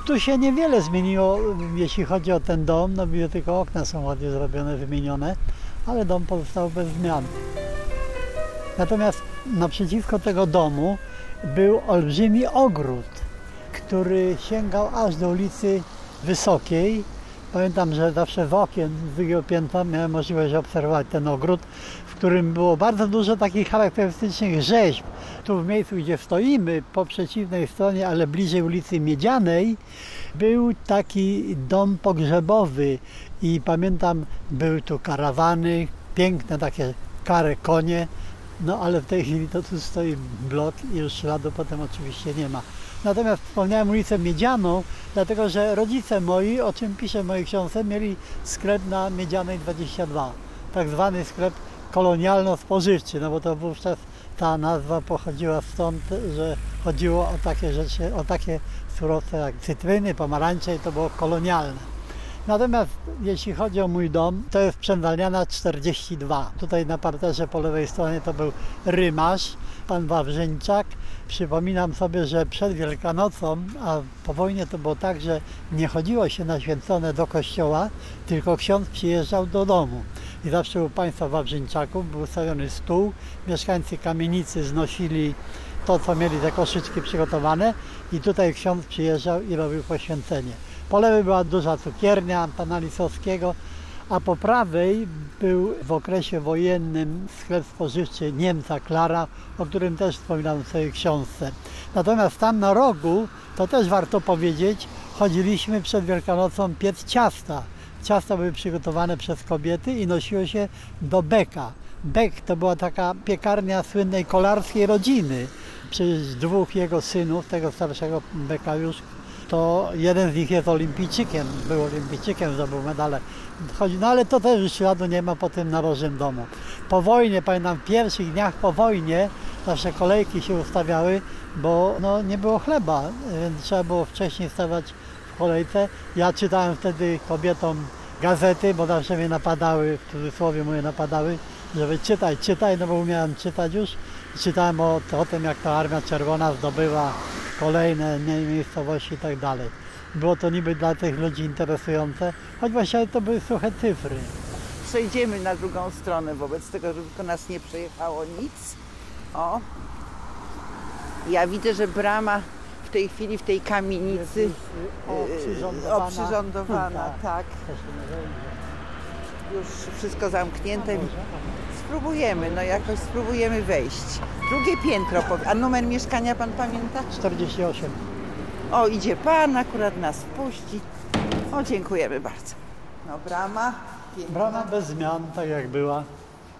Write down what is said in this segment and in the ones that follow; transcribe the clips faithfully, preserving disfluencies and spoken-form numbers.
Tu się niewiele zmieniło, jeśli chodzi o ten dom, no tylko okna są ładnie zrobione, wymienione, ale dom pozostał bez zmian. Natomiast naprzeciwko tego domu był olbrzymi ogród, który sięgał aż do ulicy Wysokiej. Pamiętam, że zawsze w okien z drugiego piętra miałem możliwość obserwować ten ogród, w którym było bardzo dużo takich charakterystycznych rzeźb. Tu w miejscu, gdzie stoimy, po przeciwnej stronie, ale bliżej ulicy Miedzianej, był taki dom pogrzebowy i pamiętam, były tu karawany, piękne takie kare konie, no ale w tej chwili to tu stoi blok i już śladu potem oczywiście nie ma. Natomiast wspomniałem ulicę Miedzianą, dlatego że rodzice moi, o czym piszę w mojej książce, mieli sklep na Miedzianej dwadzieścia dwa. Tak zwany sklep kolonialno-spożywczy, no bo to wówczas ta nazwa pochodziła stąd, że chodziło o takie rzeczy, o takie surowce jak cytryny, pomarańcze i to było kolonialne. Natomiast jeśli chodzi o mój dom, to jest Przędzalniana czterdzieści dwa. Tutaj na parterze po lewej stronie to był rymarz, pan Wawrzyńczak. Przypominam sobie, że przed Wielkanocą, a po wojnie to było tak, że nie chodziło się na święcone do kościoła, tylko ksiądz przyjeżdżał do domu. I zawsze u państwa Wawrzyńczaków był ustawiony stół, mieszkańcy kamienicy znosili to, co mieli te koszyczki przygotowane i tutaj ksiądz przyjeżdżał i robił poświęcenie. Po lewej była duża cukiernia pana Lisowskiego, a po prawej był w okresie wojennym sklep spożywczy Niemca Klara, o którym też wspominam w swojej książce. Natomiast tam na rogu, to też warto powiedzieć, chodziliśmy przed Wielkanocą piec ciasta. Ciasta były przygotowane przez kobiety i nosiło się do beka. Bek to była taka piekarnia słynnej kolarskiej rodziny. Przecież dwóch jego synów, tego starszego Beka już, to jeden z nich jest olimpijczykiem, był olimpijczykiem, zdobył medale. No ale to też już śladu nie ma po tym narożnym domu. Po wojnie, pamiętam, w pierwszych dniach po wojnie nasze kolejki się ustawiały, bo no, nie było chleba, więc trzeba było wcześniej stawać w kolejce. Ja czytałem wtedy kobietom gazety, bo zawsze mnie napadały, w cudzysłowie moje napadały, żeby czytaj, czytaj, no bo umiałem czytać już. Czytałem o, o tym, jak ta Armia Czerwona zdobyła kolejne miejscowości i tak dalej. Było to niby dla tych ludzi interesujące, choć właściwie to były suche cyfry. Przejdziemy na drugą stronę, wobec tego, żeby to nas nie przejechało nic. O, ja widzę, że brama w tej chwili w tej kamienicy oprzyrządowana, oprzyrządowana tak. Już wszystko zamknięte. Spróbujemy, no jakoś spróbujemy wejść. Drugie piętro, a numer mieszkania pan pamięta? czterdzieści osiem. O, idzie pan, akurat nas wpuści. O, dziękujemy bardzo. No, brama. Piękna. Brama bez zmian, tak jak była. No,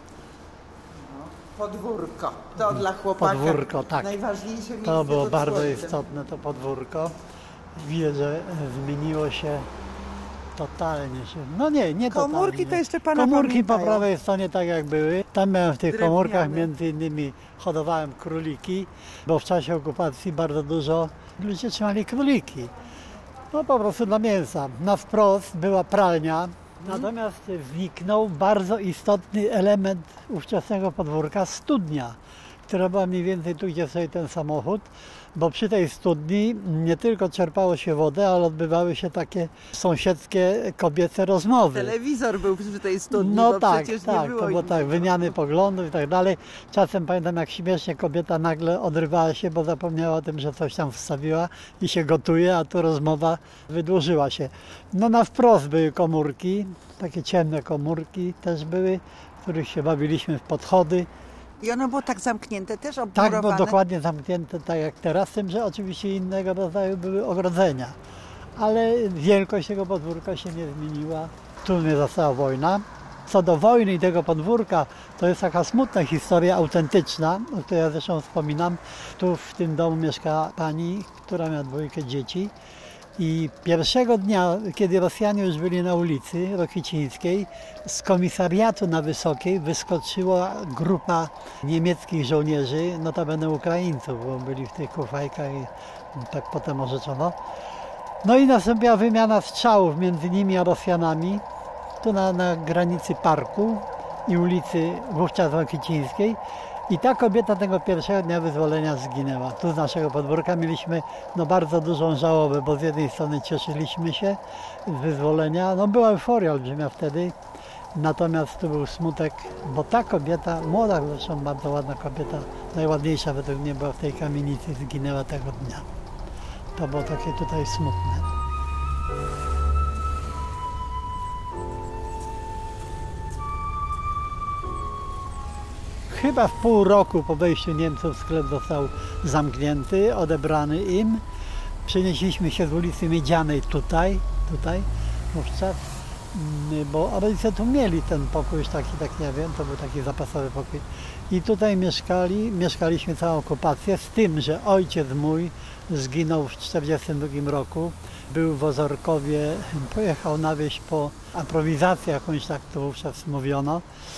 podwórko, to dla chłopaka podwórko, tak. najważniejsze miejsce. To było bardzo słońcem. istotne, to podwórko. Widać, że zmieniło się totalnie się. No nie, nie totalnie. Komórki to jeszcze pana Komórki pamiętają. po prawej stronie tak jak były. Tam miałem w tych Drewniane. komórkach między innymi hodowałem króliki, bo w czasie okupacji bardzo dużo ludzie trzymali króliki. No po prostu dla mięsa. Na wprost była pralnia, natomiast zniknął bardzo istotny element ówczesnego podwórka, studnia, która była mniej więcej tu, gdzie stoi ten samochód, bo przy tej studni nie tylko czerpało się wodę, ale odbywały się takie sąsiedzkie kobiece rozmowy. Telewizor był przy tej studni, No bo tak, przecież tak, nie było to było tak, wymiany poglądów i tak dalej. Czasem pamiętam, jak śmiesznie kobieta nagle odrywała się, bo zapomniała o tym, że coś tam wstawiła i się gotuje, a tu rozmowa wydłużyła się. No na wprost były komórki, takie ciemne komórki też były, w których się bawiliśmy w podchody. I ono było tak zamknięte, też obmurowane? Tak, było dokładnie zamknięte, tak jak teraz, z tym, że oczywiście innego rodzaju były ogrodzenia. Ale wielkość tego podwórka się nie zmieniła. Tu mnie zastała wojna. Co do wojny i tego podwórka, to jest taka smutna historia, autentyczna, o której ja zresztą wspominam. Tu w tym domu mieszka pani, która miała dwójkę dzieci. I pierwszego dnia, kiedy Rosjanie już byli na ulicy Rokicińskiej, z komisariatu na Wysokiej wyskoczyła grupa niemieckich żołnierzy, notabene Ukraińców, bo byli w tych kufajkach i tak potem orzeczono. No i nastąpiła wymiana strzałów między nimi a Rosjanami, tu na, na granicy parku i ulicy wówczas Rokicińskiej. I ta kobieta tego pierwszego dnia wyzwolenia zginęła. Tu z naszego podwórka mieliśmy no, bardzo dużą żałobę, bo z jednej strony cieszyliśmy się z wyzwolenia, no była euforia olbrzymia wtedy, natomiast tu był smutek, bo ta kobieta, młoda zresztą bardzo ładna kobieta, najładniejsza według mnie była w tej kamienicy, zginęła tego dnia. To było takie tutaj smutne. Chyba w pół roku po wejściu Niemców sklep został zamknięty, odebrany im. Przenieśliśmy się z ulicy Miedzianej tutaj, tutaj wówczas, bo rodzice tu mieli ten pokój już taki, taki, ja wiem, to był taki zapasowy pokój. I tutaj mieszkali, mieszkaliśmy całą okupację, z tym, że ojciec mój zginął w tysiąc dziewięćset czterdziestym drugim roku. Był w Ozorkowie, pojechał na wieś po aprowizację jakąś, tak to wówczas mówiono.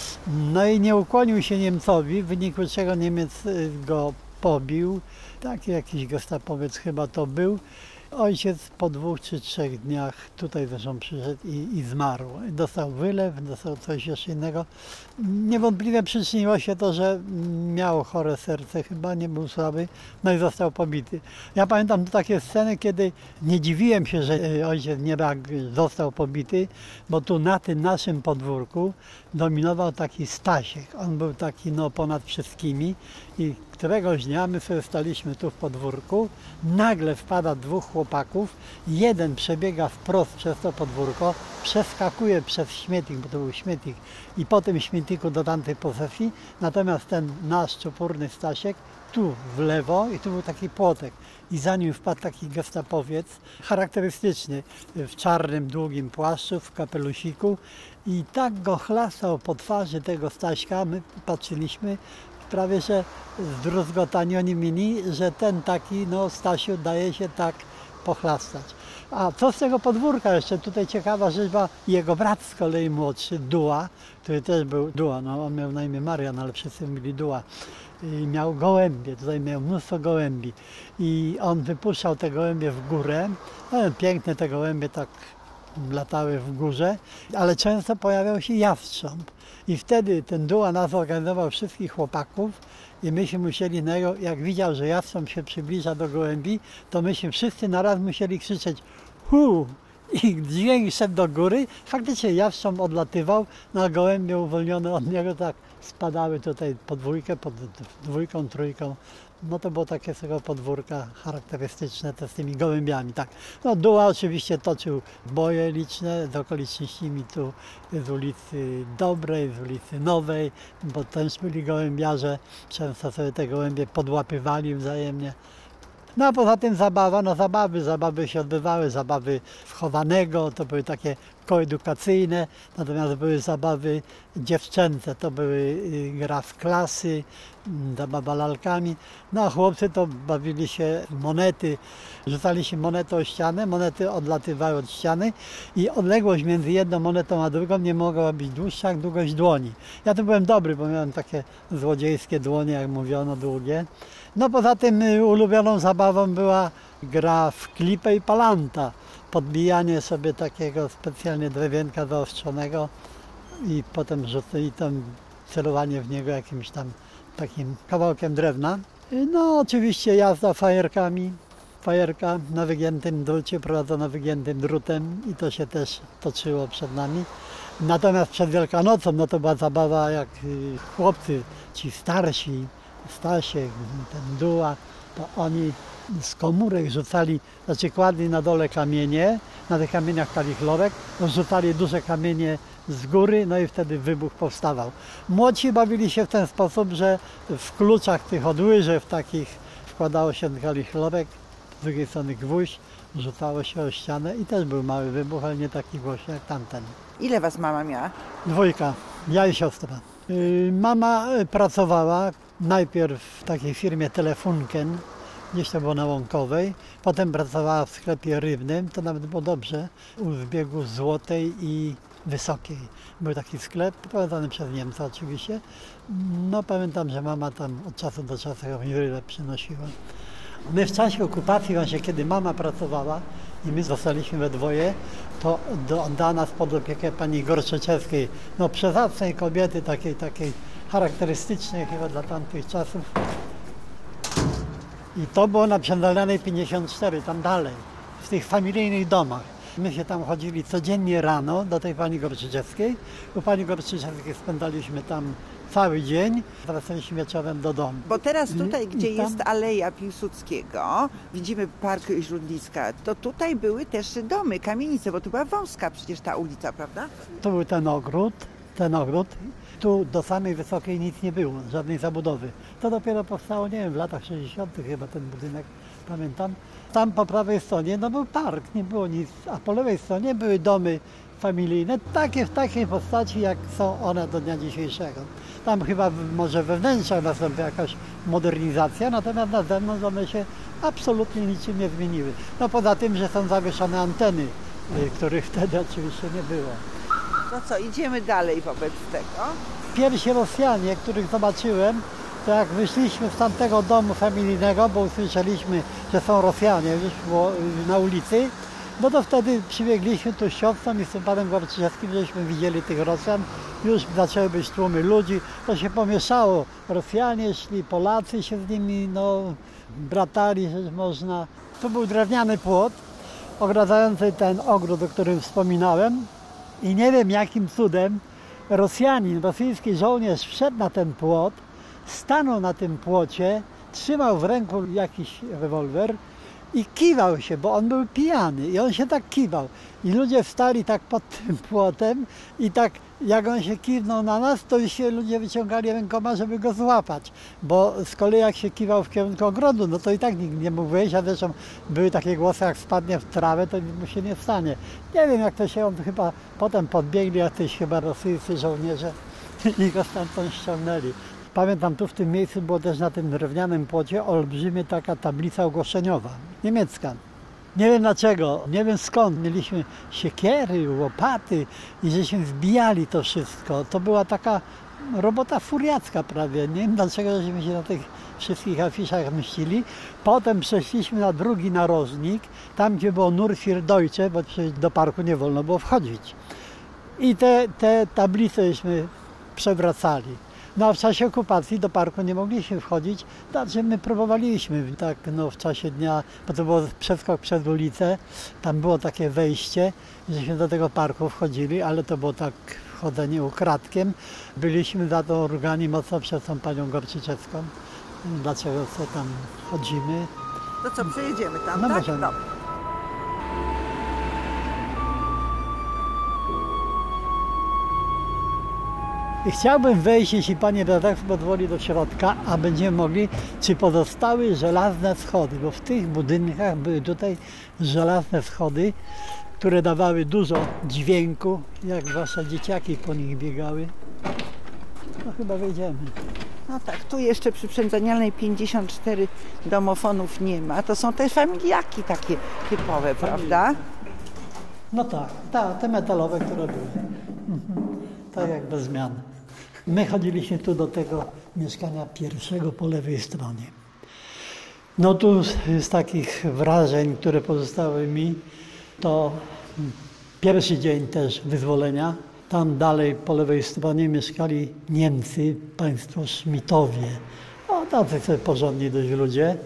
No i nie ukłonił się Niemcowi, w wyniku czego Niemiec go pobił. Taki jakiś gestapowiec chyba to był. Ojciec po dwóch czy trzech dniach tutaj zresztą przyszedł i, i zmarł. Dostał wylew, dostał coś jeszcze innego. Niewątpliwie przyczyniło się to, że miał chore serce, chyba nie był słaby, no i został pobity. Ja pamiętam takie sceny, kiedy nie dziwiłem się, że ojciec Niebrak został pobity, bo tu na tym naszym podwórku dominował taki Stasiek. On był taki no ponad wszystkimi i któregoś dnia my sobie staliśmy tu w podwórku, nagle wpada dwóch chłopaków, jeden przebiega wprost przez to podwórko, przeskakuje przez śmietnik, bo to był śmietnik, i po tym śmietniku do tamtej posesji, natomiast ten nasz czupurny Stasiek tu w lewo i tu był taki płotek i za nim wpadł taki gestapowiec charakterystyczny w czarnym, długim płaszczu, w kapelusiku i tak go chlastał po twarzy tego Staśka, my patrzyliśmy, prawie że zdruzgotani oni mieli, że ten taki, no Stasiu daje się tak pochlastać. A co z tego podwórka jeszcze? Tutaj ciekawa rzecz, jego brat z kolei młodszy, Duła, który też był Duła, no on miał na imię Marian, ale wszyscy mówili Duła. I miał gołębie, tutaj miał mnóstwo gołębi i on wypuszczał te gołębie w górę. No, piękne te gołębie tak latały w górze, ale często pojawiał się jastrząb. I wtedy ten Duła nas organizował wszystkich chłopaków i myśmy musieli, jak widział, że jastrząb się przybliża do gołębi, to myśmy wszyscy naraz musieli krzyczeć hu! I dźwięk szedł do góry. Faktycznie jastrząb odlatywał, no gołębie uwolnione od niego tak spadały tutaj po dwójkę, pod dwójką, trójką. No to było takie z tego podwórka charakterystyczne te z tymi gołębiami, tak. No Duła oczywiście toczył boje liczne z okolicznościami tu z ulicy Dobrej, z ulicy Nowej, bo też byli gołębiarze, często sobie te gołębie podłapywali wzajemnie. No a poza tym zabawa, no zabawy, zabawy się odbywały, zabawy wchowanego, to były takie koedukacyjne, natomiast były zabawy dziewczęce, to były gra w klasy, zabawa lalkami, no a chłopcy to bawili się w monety, rzucali się monetę o ścianę, monety odlatywały od ściany i odległość między jedną monetą a drugą nie mogła być dłuższa jak długość dłoni. Ja tu byłem dobry, bo miałem takie złodziejskie dłonie, jak mówiono, długie. No poza tym ulubioną zabawą była gra w klipę i palanta, podbijanie sobie takiego specjalnie drewienka zaostrzonego i potem rzucili tam celowanie w niego jakimś tam takim kawałkiem drewna. No oczywiście jazda fajerkami, fajerka na wygiętym drucie prowadzona wygiętym drutem i to się też toczyło przed nami. Natomiast przed Wielkanocą no to była zabawa jak chłopcy, ci starsi, Stasiek, ten Duła, to oni z komórek rzucali, znaczy kładli na dole kamienie, na tych kamieniach kalichlorek, rzucali duże kamienie z góry, no i wtedy wybuch powstawał. Młodsi bawili się w ten sposób, że w kluczach tych od łyżew takich wkładało się kalichlorek, z drugiej strony gwóźdź, rzucało się o ścianę i też był mały wybuch, ale nie taki głośny jak tamten. Ile was mama miała? Dwójka, ja i siostra. Mama pracowała najpierw w takiej firmie Telefunken, gdzieś to było na Łąkowej, potem pracowała w sklepie rybnym, to nawet było dobrze, u zbiegu Złotej i Wysokiej. Był taki sklep, prowadzony przez Niemca oczywiście. No pamiętam, że mama tam od czasu do czasu rybę przynosiła. My w czasie okupacji, właśnie kiedy mama pracowała i my zostaliśmy we dwoje, to do, oddała nas pod opiekę pani Gorczyczewskiej, no przezacnej kobiety, takiej, takiej charakterystyczne chyba dla tamtych czasów. I to było na Przędalnianej pięćdziesiąt cztery, tam dalej, w tych familijnych domach. My się tam chodzili codziennie rano do tej pani Gorczyszewskiej. U pani Gorczyszewskiej spędzaliśmy tam cały dzień, wracaliśmy wieczorem do domu. Bo teraz tutaj, I, gdzie i tam... jest Aleja Piłsudskiego, widzimy Park Śródliska, to tutaj były też domy, kamienice, bo to była wąska przecież ta ulica, prawda? Tu był ten ogród, ten ogród. Tu do samej Wysokiej nic nie było, żadnej zabudowy. To dopiero powstało, nie wiem, w latach sześćdziesiątych chyba ten budynek, pamiętam. Tam po prawej stronie no był park, nie było nic, a po lewej stronie były domy familijne, takie w takiej postaci, jak są one do dnia dzisiejszego. Tam chyba może we wnętrzach nastąpi jakaś modernizacja, natomiast na zewnątrz one się absolutnie niczym nie zmieniły. No poza tym, że są zawieszone anteny, których wtedy oczywiście nie było. No co, idziemy dalej wobec tego? Pierwsi Rosjanie, których zobaczyłem, to jak wyszliśmy z tamtego domu familijnego, bo usłyszeliśmy, że są Rosjanie już było na ulicy, no to wtedy przybiegliśmy tu z siostrą i z tym panem Gorczyszewskim, żeśmy widzieli tych Rosjan. Już zaczęły być tłumy ludzi, to się pomieszało. Rosjanie szli, Polacy się z nimi no, bratali, rzecz można. Tu był drewniany płot ogradzający ten ogród, o którym wspominałem. I nie wiem jakim cudem Rosjanin, rosyjski żołnierz wszedł na ten płot, stanął na tym płocie, trzymał w ręku jakiś rewolwer i kiwał się, bo on był pijany i on się tak kiwał. I ludzie wstali tak pod tym płotem i tak jak on się kiwnął na nas, to już się ludzie wyciągali rękoma, żeby go złapać. Bo z kolei jak się kiwał w kierunku ogrodu, no to i tak nikt nie mógł wyjść, a zresztą były takie głosy, jak spadnie w trawę, to mu się nie stanie. Nie wiem jak to się, on chyba potem podbiegli jacyś chyba rosyjscy żołnierze i go stamtąd ściągnęli. Pamiętam, tu w tym miejscu było też na tym drewnianym płocie olbrzymia taka tablica ogłoszeniowa, niemiecka. Nie wiem dlaczego, nie wiem skąd. Mieliśmy siekiery, łopaty i żeśmy wbijali to wszystko. To była taka robota furiacka prawie. Nie wiem dlaczego żeśmy się na tych wszystkich afiszach mścili. Potem przeszliśmy na drugi narożnik, tam gdzie było Nur für Deutsche, bo przecież do parku nie wolno było wchodzić. I te, te tablice żeśmy przewracali. No a w czasie okupacji do parku nie mogliśmy wchodzić, znaczy my próbowaliśmy tak no, w czasie dnia, bo to był przeskok przez ulicę, tam było takie wejście, żeśmy do tego parku wchodzili, ale to było tak wchodzenie ukradkiem. Byliśmy za to rugani mocno przez tą panią Gorczyszewską, dlaczego co tam chodzimy. To co, przejedziemy tam, No tak? możemy. No. I chciałbym wejść, jeśli Panie redaktor pozwoli, do środka, a będziemy mogli, czy pozostały żelazne schody, bo w tych budynkach były tutaj żelazne schody, które dawały dużo dźwięku, jak zwłaszcza dzieciaki po nich biegały. No chyba wejdziemy. No tak, tu jeszcze przy Przędzanialnej pięćdziesiąt cztery domofonów nie ma. To są te familiaki takie typowe, prawda? No tak, ta, te metalowe, które były. Mhm. Tak jak bez zmian. My chodziliśmy tu do tego mieszkania pierwszego po lewej stronie. No tu z takich wrażeń, które pozostały mi, to pierwszy dzień też wyzwolenia. Tam dalej po lewej stronie mieszkali Niemcy, państwo Szmitowie. O, tacy sobie porządni dość ludzie.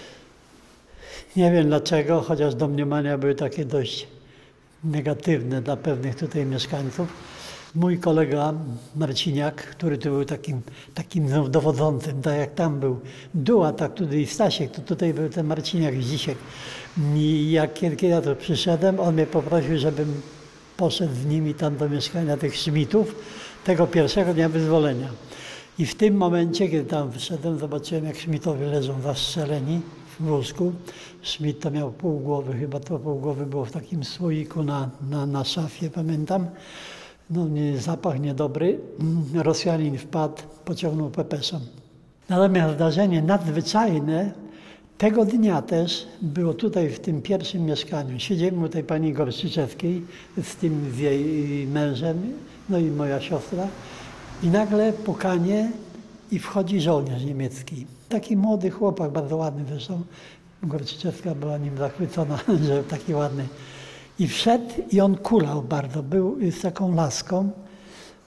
Nie wiem dlaczego, chociaż domniemania były takie dość negatywne dla pewnych tutaj mieszkańców. Mój kolega Marciniak, który tu był takim, takim dowodzącym, tak jak tam był Duła, tak tutaj Stasiek, to tutaj był ten Marciniak Zdzisiek. I jak kiedy ja tu przyszedłem, on mnie poprosił, żebym poszedł z nimi tam do mieszkania tych Szmitów, tego pierwszego dnia wyzwolenia. I w tym momencie, kiedy tam wyszedłem, zobaczyłem, jak Szmitowie leżą zastrzeleni w łóżku. Szmit to miał pół głowy, chyba to pół głowy było w takim słoiku na, na, na szafie, pamiętam. No nie, zapach niedobry. Rosjanin wpadł, pociągnął pepeszem. Natomiast zdarzenie nadzwyczajne tego dnia też było tutaj w tym pierwszym mieszkaniu. Siedziałem u tej pani Gorczyszewskiej z tym z jej mężem, no i moja siostra. I nagle pukanie i wchodzi żołnierz niemiecki. Taki młody chłopak, bardzo ładny zresztą. Gorczyszewska była nim zachwycona, że taki ładny. I wszedł i on kulał bardzo, był z taką laską,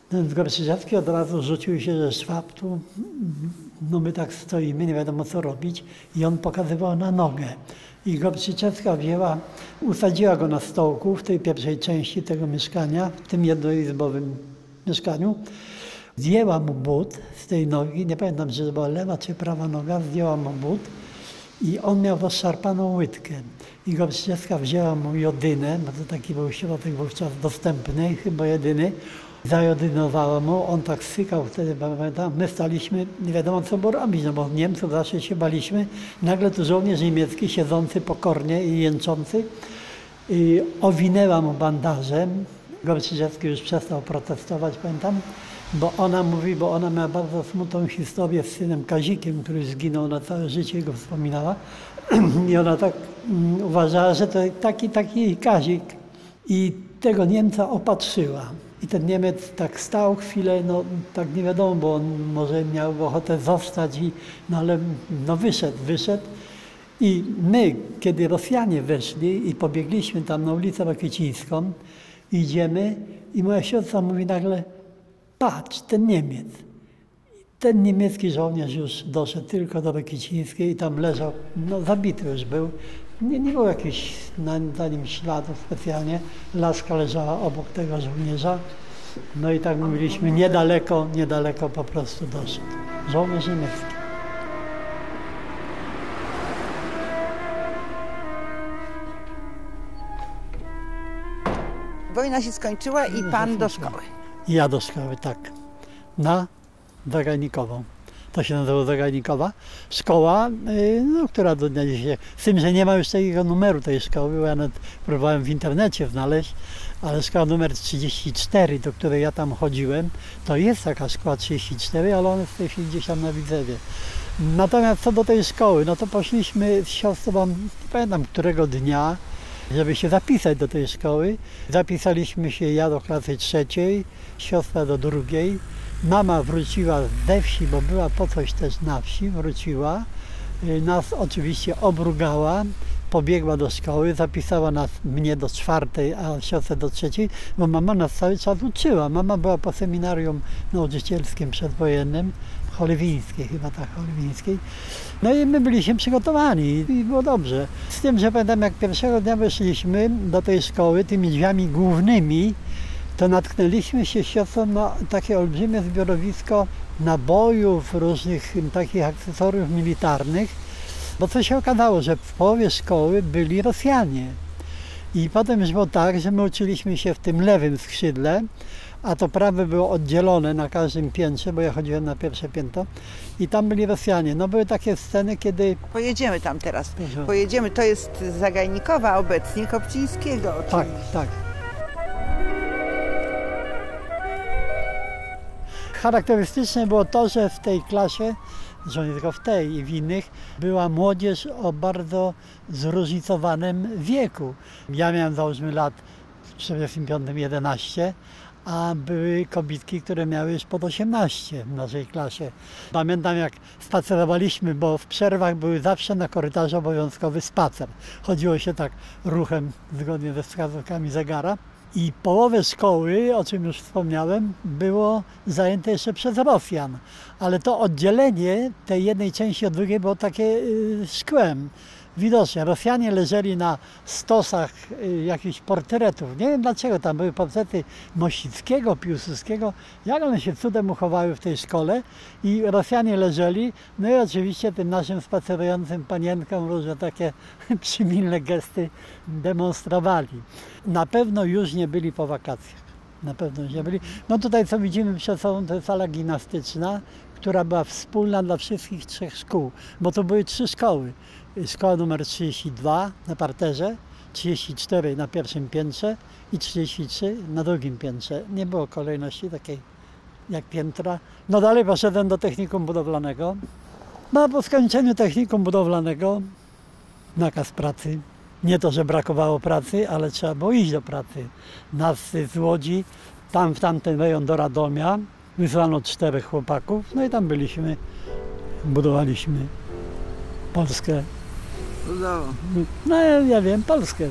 Ten Gorczyszewski od razu rzucił się ze szwabtu. No my tak stoimy, nie wiadomo co robić. I on pokazywał na nogę. I Gorczyszewska wzięła, usadziła go na stołku w tej pierwszej części tego mieszkania, w tym jednoizbowym mieszkaniu. Zdjęła mu but z tej nogi, nie pamiętam, czy to była lewa czy prawa noga, zdjęła mu but i on miał rozszarpaną łydkę. I Gorczyszewska wzięła mu jodynę, bo to taki był środek wówczas dostępny, chyba jedyny. Zajodynowała mu, on tak sykał wtedy, pamiętam, my staliśmy, nie wiadomo co było robić, no bo Niemców zawsze się baliśmy. Nagle tu żołnierz niemiecki, siedzący pokornie i jęczący, i owinęła mu bandażem. Gorczyszewski już przestał protestować, pamiętam, bo ona mówi, bo ona miała bardzo smutną historię z synem Kazikiem, który zginął na całe życie, go wspominała. I ona tak um, uważała, że to taki, taki Kazik. I tego Niemca opatrzyła. I ten Niemiec tak stał chwilę, no tak nie wiadomo, bo on może miał ochotę zostać, i, no ale no wyszedł, wyszedł. I my, kiedy Rosjanie weszli i pobiegliśmy tam na ulicę Rakiecińską, idziemy i moja siostra mówi nagle, patrz, ten Niemiec. Ten niemiecki żołnierz już doszedł tylko do Rakiecińskiej i tam leżał, no zabity już był. Nie, nie było jakichś na, na nim śladów specjalnie. Laska leżała obok tego żołnierza. No i tak mówiliśmy, niedaleko, niedaleko po prostu doszedł. Żołnierz niemiecki. Wojna się skończyła i pan do szkoły. I ja do szkoły, tak. Na Zagajnikową. To się nazywa Zagajnikowa. Szkoła, no, która do dnia dzisiejszego, z tym, że nie ma już takiego numeru tej szkoły, bo ja nawet próbowałem w internecie znaleźć, ale szkoła numer trzydzieści cztery, do której ja tam chodziłem, to jest taka szkoła trzydzieści cztery, ale ona jest w tej chwili gdzieś tam na Widzewie. Natomiast co do tej szkoły, no to poszliśmy z siostrą, nie pamiętam którego dnia, żeby się zapisać do tej szkoły. Zapisaliśmy się, ja do klasy trzeciej, siostra do drugiej. Mama wróciła ze wsi, bo była po coś też na wsi, wróciła. Nas oczywiście obrugała, pobiegła do szkoły, zapisała nas, mnie do czwartej, a siostrę do trzeciej, bo mama nas cały czas uczyła. Mama była po seminarium nauczycielskim przedwojennym, cholewińskiej, chyba tak, cholewińskiej. No i my byliśmy przygotowani i było dobrze. Z tym, że pamiętam, jak pierwszego dnia weszliśmy do tej szkoły tymi drzwiami głównymi, to natknęliśmy się z siostrą na takie olbrzymie zbiorowisko nabojów, różnych takich akcesoriów militarnych, bo co się okazało, że w połowie szkoły byli Rosjanie. I potem już było tak, że my uczyliśmy się w tym lewym skrzydle, a to prawe było oddzielone na każdym piętrze, bo ja chodziłem na pierwsze piętro i tam byli Rosjanie. No były takie sceny, kiedy... Pojedziemy tam teraz. Pojedziemy, to jest Zagajnikowa obecnie, Kopcińskiego oczywiście. Tak, tak. Charakterystyczne było to, że w tej klasie, że nie tylko w tej i w innych, była młodzież o bardzo zróżnicowanym wieku. Ja miałem załóżmy lat w czterdziestym piątym jedenaście, a były kobietki, które miały już pod osiemnaście w naszej klasie. Pamiętam, jak spacerowaliśmy, bo w przerwach były zawsze na korytarzu obowiązkowy spacer. Chodziło się tak ruchem zgodnie ze wskazówkami zegara. I połowę szkoły, o czym już wspomniałem, było zajęte jeszcze przez Rosjan. Ale to oddzielenie tej jednej części od drugiej było takie yy, szkłem. Widocznie Rosjanie leżeli na stosach y, jakichś portretów. Nie wiem dlaczego, tam były portrety Mościckiego, Piłsudskiego. Jak one się cudem uchowały w tej szkole i Rosjanie leżeli. No i oczywiście tym naszym spacerującym panienkom różne takie przymilne gesty demonstrowali. Na pewno już nie byli po wakacjach. Na pewno już nie byli. No tutaj co widzimy przed sobą, to jest sala gimnastyczna, która była wspólna dla wszystkich trzech szkół, bo to były trzy szkoły. Szkoła numer trzydzieści dwa na parterze, trzydzieści cztery na pierwszym piętrze i trzydzieści trzy na drugim piętrze. Nie było kolejności takiej jak piętra. No dalej poszedłem do technikum budowlanego. No po skończeniu technikum budowlanego nakaz pracy. Nie to, że brakowało pracy, ale trzeba było iść do pracy. Nas z Łodzi, tam w tamten rejon do Radomia, wysłano czterech chłopaków, no i tam byliśmy, budowaliśmy Polskę. No ja, ja wiem, Polskę.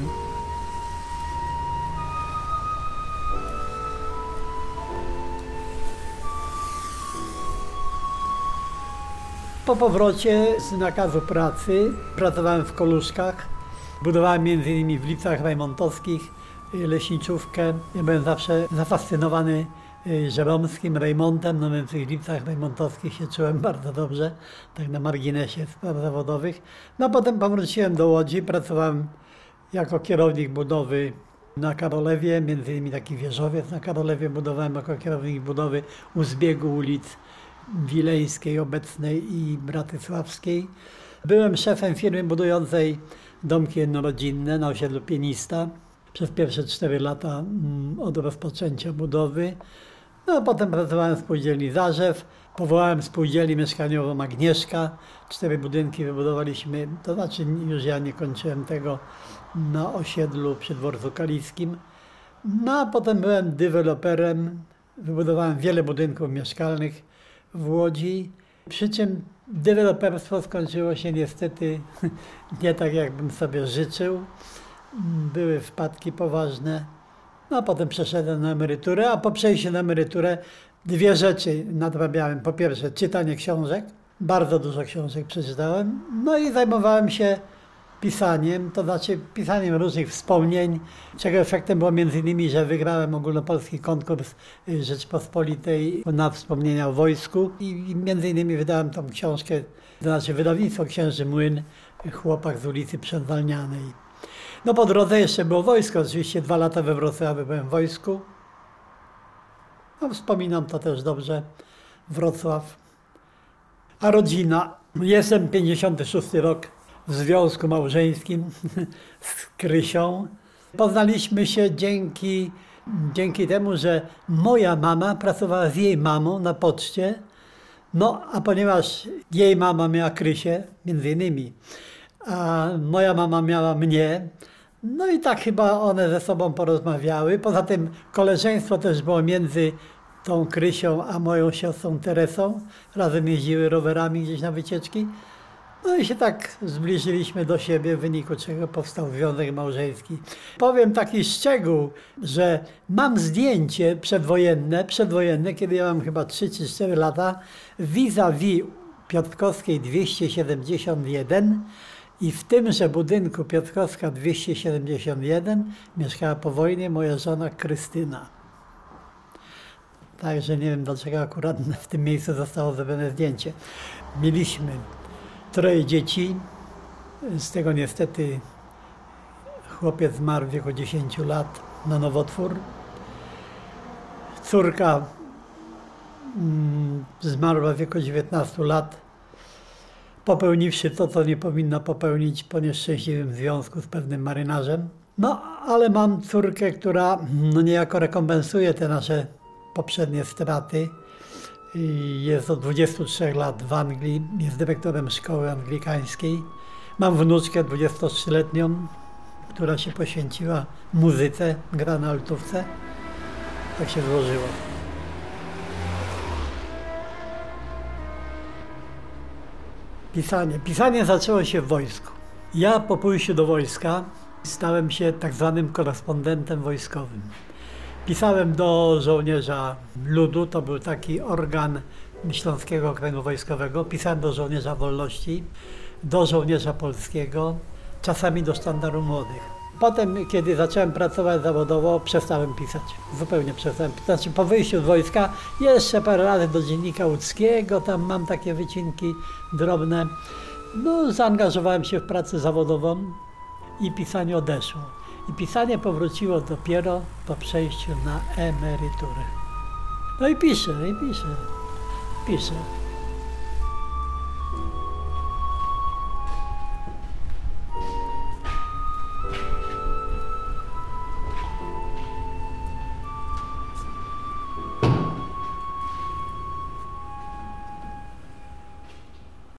po powrocie z nakazu pracy pracowałem w Koluszkach. Budowałem między innymi w Lipcach Rejmontowskich leśniczówkę. Ja byłem zawsze zafascynowany Żeromskim, Rejmontem, no więc w tych Lipcach Rejmontowskich się czułem bardzo dobrze, tak na marginesie spraw zawodowych. No a potem powróciłem do Łodzi, pracowałem jako kierownik budowy na Karolewie, między innymi taki wieżowiec na Karolewie budowałem jako kierownik budowy u zbiegu ulic Wileńskiej obecnej i Bratysławskiej. Byłem szefem firmy budującej domki jednorodzinne na osiedlu Pienista przez pierwsze cztery lata od rozpoczęcia budowy. No a potem pracowałem w spółdzielni Zarzew, powołałem spółdzielnię mieszkaniową Agnieszka. Cztery budynki wybudowaliśmy, to znaczy już ja nie kończyłem tego, na osiedlu przy dworcu Kaliskim. No a potem byłem deweloperem, wybudowałem wiele budynków mieszkalnych w Łodzi, przy czym deweloperstwo skończyło się niestety nie tak, jakbym sobie życzył. Były wpadki poważne. No a potem przeszedłem na emeryturę, a po przejściu na emeryturę dwie rzeczy nadrabiałem. Po pierwsze czytanie książek, bardzo dużo książek przeczytałem, no i zajmowałem się pisaniem, to znaczy pisaniem różnych wspomnień, czego efektem było między innymi, że wygrałem ogólnopolski konkurs Rzeczpospolitej na wspomnienia o wojsku i między innymi wydałem tą książkę, to znaczy wydawnictwo Księży Młyn, Chłopak z ulicy Przedwalnianej. No po drodze jeszcze było wojsko, oczywiście dwa lata we Wrocławiu byłem w wojsku. No, wspominam to też dobrze, Wrocław. A rodzina, jestem pięćdziesiąty szósty rok w związku małżeńskim z Krysią. Poznaliśmy się dzięki, dzięki temu, że moja mama pracowała z jej mamą na poczcie. No a ponieważ jej mama miała Krysię, między innymi, a moja mama miała mnie, no i tak chyba one ze sobą porozmawiały. Poza tym koleżeństwo też było między tą Krysią a moją siostrą Teresą. Razem jeździły rowerami gdzieś na wycieczki. No i się tak zbliżyliśmy do siebie, w wyniku czego powstał związek małżeński. Powiem taki szczegół, że mam zdjęcie przedwojenne, przedwojenne, kiedy ja mam chyba trzy czy cztery lata, vis-a-vis Piotrkowskiej dwieście siedemdziesiąt jeden. I w tymże budynku Piotrkowska dwieście siedemdziesiąt jeden mieszkała po wojnie moja żona Krystyna. Także nie wiem, dlaczego akurat w tym miejscu zostało zrobione zdjęcie. Mieliśmy troje dzieci, z tego niestety chłopiec zmarł w wieku dziesięciu lat na nowotwór. Córka mm, zmarła w wieku dziewiętnastu lat, popełniwszy to, co nie powinna popełnić po nieszczęśliwym związku z pewnym marynarzem. No, ale mam córkę, która no, niejako rekompensuje te nasze poprzednie straty. Jest od dwudziestu trzech lat w Anglii, jest dyrektorem szkoły anglikańskiej. Mam wnuczkę dwudziestotrzyletnią, która się poświęciła muzyce, gra na altówce. Tak się złożyło. Pisanie. Pisanie zaczęło się w wojsku. Ja po pójściu do wojska stałem się tak zwanym korespondentem wojskowym. Pisałem do żołnierza ludu, to był taki organ Śląskiego Okręgu Wojskowego. Pisałem do żołnierza wolności, do żołnierza polskiego, czasami do sztandaru młodych. Potem, kiedy zacząłem pracować zawodowo, przestałem pisać. Zupełnie przestałem pisać. Znaczy, po wyjściu z wojska jeszcze parę razy do Dziennika Łódzkiego, tam mam takie wycinki drobne. No, zaangażowałem się w pracę zawodową i pisanie odeszło. I pisanie powróciło dopiero po przejściu na emeryturę. No i piszę, i piszę, piszę.